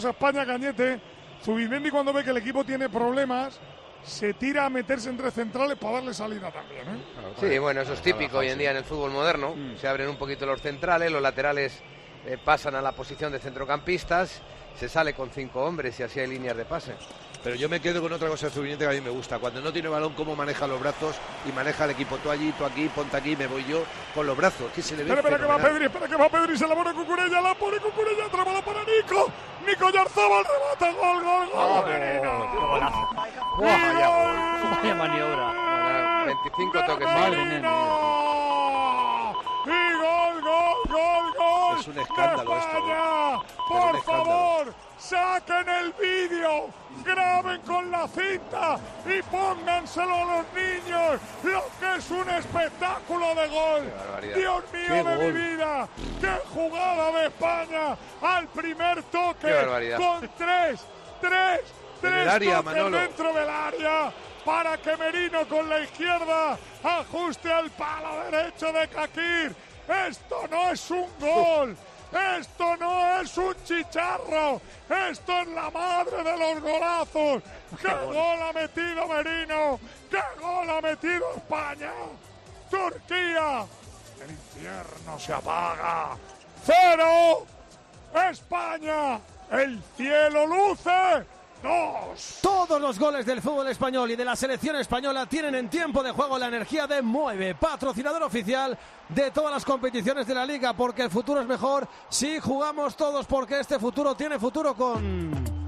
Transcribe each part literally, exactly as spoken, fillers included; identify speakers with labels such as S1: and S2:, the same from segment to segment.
S1: España, Cañete, Zubimendi cuando ve que el equipo tiene problemas se tira a meterse entre centrales para darle salida también, ¿eh?
S2: Sí, bueno, eso es típico hoy en día en el fútbol moderno. Mm. Se abren un poquito los centrales, los laterales eh, pasan a la posición de centrocampistas, se sale con cinco hombres y así hay líneas de pase.
S3: Pero yo me quedo con otra cosa de Zubimendi que a mí me gusta. Cuando no tiene balón, cómo maneja los brazos y maneja el equipo. Tú allí, tú aquí, ponte aquí, me voy yo con los brazos. Que se le ve.
S1: Espera, espera que va Pedri, espera que va Pedri, se la pone Cucurella, la pone Cucurella, trámala para Nico. Nico Oyarzabal, remata, gol, gol, gol.
S4: ¡Qué golazo!
S1: ¡Vaya gol!
S4: ¡Vaya maniobra!
S2: veinticinco toques.
S1: ¡Madre mía! ¡Y gol, gol, gol, gol!
S3: Es un escándalo esto.
S1: España, por favor, saquen el vídeo, graben con la cinta y pónganselo a los niños, lo que es un espectáculo de gol. Dios mío
S3: Qué
S1: de
S3: gol.
S1: mi vida, qué jugada de España al primer toque, con tres, tres, tres
S3: área,
S1: toques
S3: Manolo.
S1: dentro del área, para que Merino con la izquierda ajuste al palo derecho de Kakir. Esto no es un gol. Esto no es un chicharro, esto es la madre de los golazos. ¡Qué gol ha metido Merino! ¡Qué gol ha metido España! ¡Turquía! El infierno se apaga. ¡Cero! ¡España! ¡El cielo luce! ¡Dos!
S5: Todos los goles del fútbol español y de la selección española tienen en tiempo de juego la energía de Mueve, patrocinador oficial de todas las competiciones de la Liga, porque el futuro es mejor si jugamos todos, porque este futuro tiene futuro con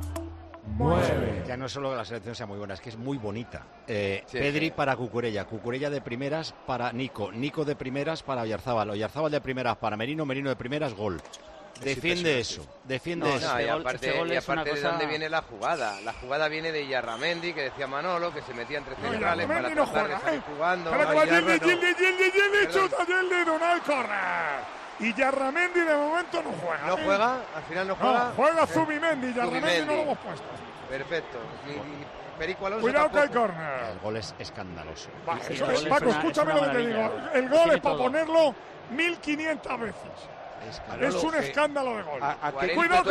S5: Mueve.
S6: Ya no es solo que la selección sea muy buena, es que es muy bonita. Eh,
S2: Sí,
S6: Pedri
S2: sí.
S6: para Cucurella, Cucurella de primeras para Nico, Nico de primeras para Oyarzábal, Oyarzábal de primeras para Merino, Merino de primeras, gol. Defiende eso, defiende
S2: No,
S6: eso.
S2: no, y
S4: Este gol-
S2: aparte,
S4: este gol
S2: y
S4: es una
S2: aparte de
S4: cosa-
S2: dónde viene la jugada. La jugada viene de Yarramendi, que decía Manolo, que se metía entre
S1: No,
S2: centrales para
S1: Yarramendi no
S2: tratar de
S1: juega,
S2: salir
S1: ¿eh?
S2: jugando.
S1: Espera que va
S2: Ay,
S1: Gildi,
S2: Yarra no.
S1: Gildi, Gildi, Gildi,
S2: Perdón.
S1: chuta Gildi, Donal, corre. Y Yarramendi de momento no juega.
S2: ¿No
S1: ¿eh?
S2: juega? ¿Al final no juega?
S1: No, juega Zubimendi, Yarramendi
S2: Zubimendi.
S1: no lo hemos puesto.
S2: Perfecto. Ni, ni Perico Alonso
S1: Cuidado que hay
S2: tampoco.
S1: corner.
S6: El gol es escandaloso.
S1: Va,
S4: Sí,
S1: eso
S4: el
S1: es,
S4: gol es
S1: Paco,
S4: una-
S1: escúchame
S4: es
S1: lo
S4: una
S1: que te digo.
S4: maravilla.
S1: El gol
S4: Tiene
S1: es para
S4: todo.
S1: ponerlo mil quinientas veces.
S6: Escandaloso.
S1: Es un
S3: que-
S1: escándalo de gol.
S3: ¿A, a qué,
S2: cuarenta
S1: Cuidado que